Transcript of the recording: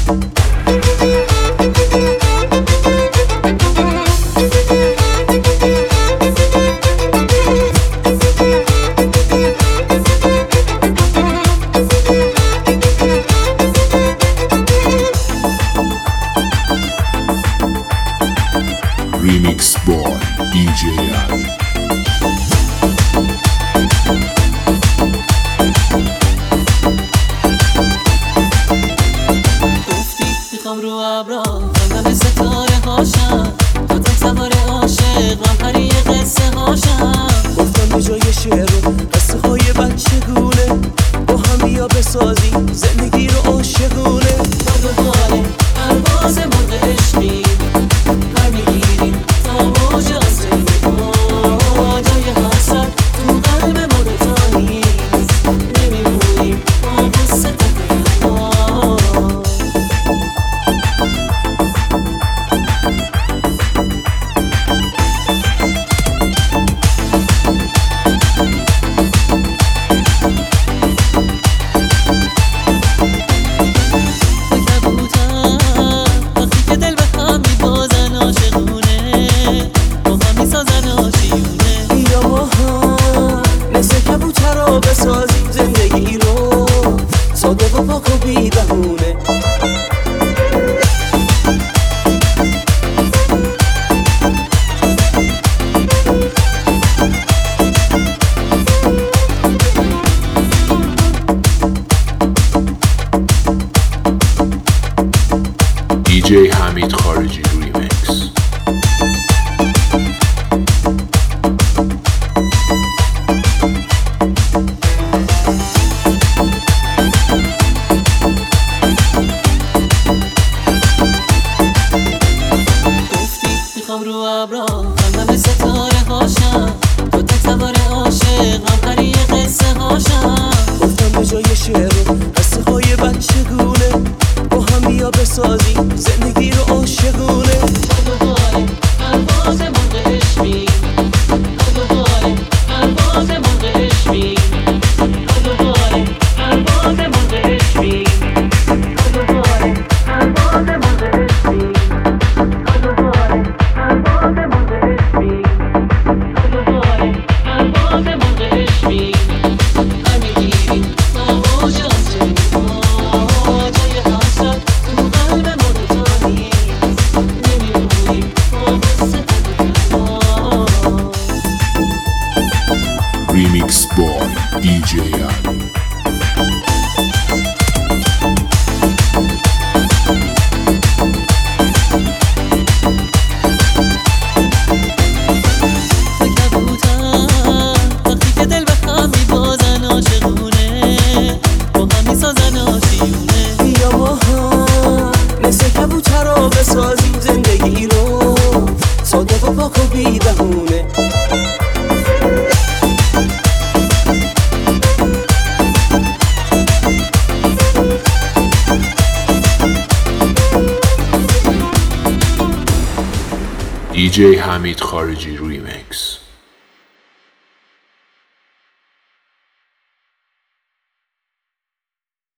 Remix boy DJ Ali. گفتی میخوام رو ابرا خندم ستاره هاشم تو تک سوار عاشق من پری قصه هاشم گفتم به جای شعر و قصه های بچگونه با هم بیا بسازیم زندگی رو عاشقونه. ما دوباره پرواز مرغ عشقی پر میگیریم تا موج آسمون ما جای حسرت تو قلب ما دوتا نیست نمیمونیم با قصه تنها. بسازیم زندگی رو ساده و پاک و بی بهونه. DJ حمید خارجی ریمیکس. میخوام رو ابرا خندم ستاره هاشم تو تک سوار عاشق من پری قصه هاشم. گفتم به جای شعر و قصه های بچگونه با هم بیا بسازیم زندگی رو عاشقونه. ما دوباره پرواز مرغ عشقی ما دوباره پرواز مرغ عشقی ما دوباره پرواز مرغ عشقی ما دوباره پرواز مرغ عشقی ما دوباره پرواز مرغ عشقی ما دوباره پرواز مرغ عشقی پر میگیریم تا موج آسمون ما جای حسرت تو قلب ما دوتا نیست نمیمونیم با قصه تنها. Remix boy DJ Ali. وقتی که دل به هم میبازن عاشقونه با هم میسازن آشیونه. بیا ما هم مثل کبوترا بسازیم زندگی رو ساده و پاک و بی بهونه. DJ حمید خارجی ریمیکس.